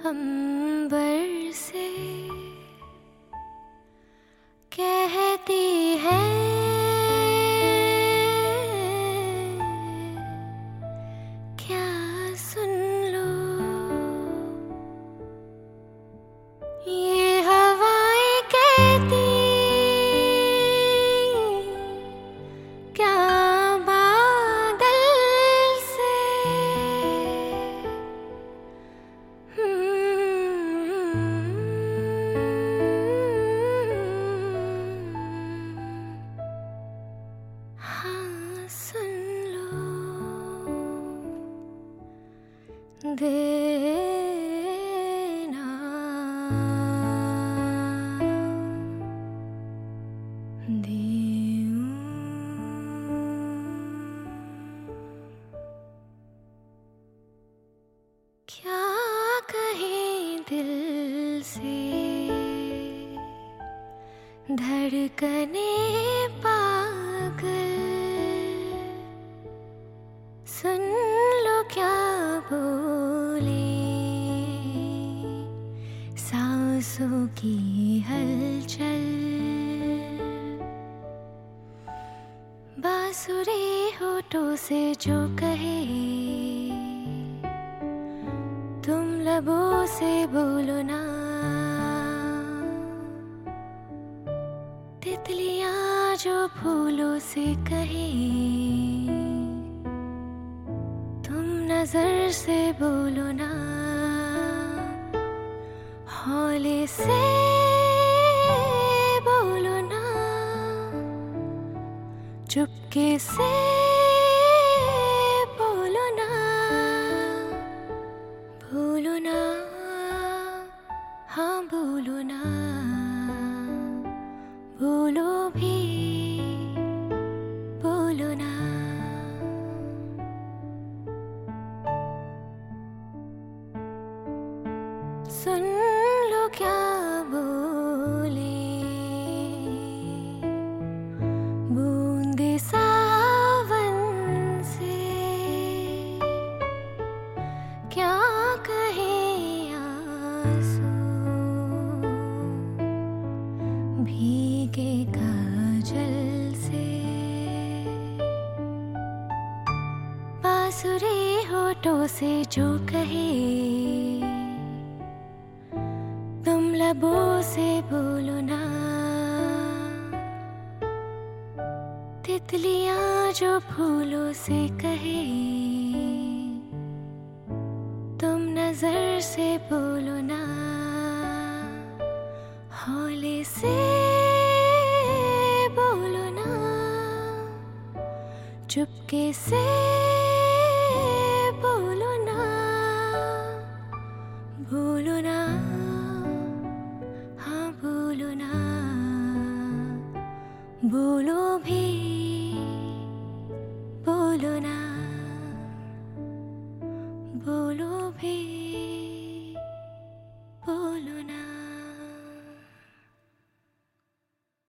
अंबर से कहती है क्या सुन लो। ये हवाएं कहती क्या बादल से। हाँ सुन लो देना क्या कहें दिल से धड़कने पागल। सुन लो क्या बोले सांसों की हलचल। बांसुरी होठों से जो कहे तुम लबों से बोलो ना। तितलियां जो फूलों से कहे तुम नजर से बोलो ना। हौले से बोलो ना चुपके से बोलो ना। बोलो ना हाँ बोलो ना। बोलो भी बोलो ना। सुन लो क्या बोले बूंदे सावन से। क्या कहे आंसू भीगे काजल से। बांसुरी होठों से जो कहे तुम लबों से बोलो ना। तितलियां जो फूलों से कहे तुम नजर से बोलो ना। हौले से बोलो ना चुपके से बोलो ना। बोलो ना हाँ बोलो ना। बोलो भी बोलो ना। बोलो भी।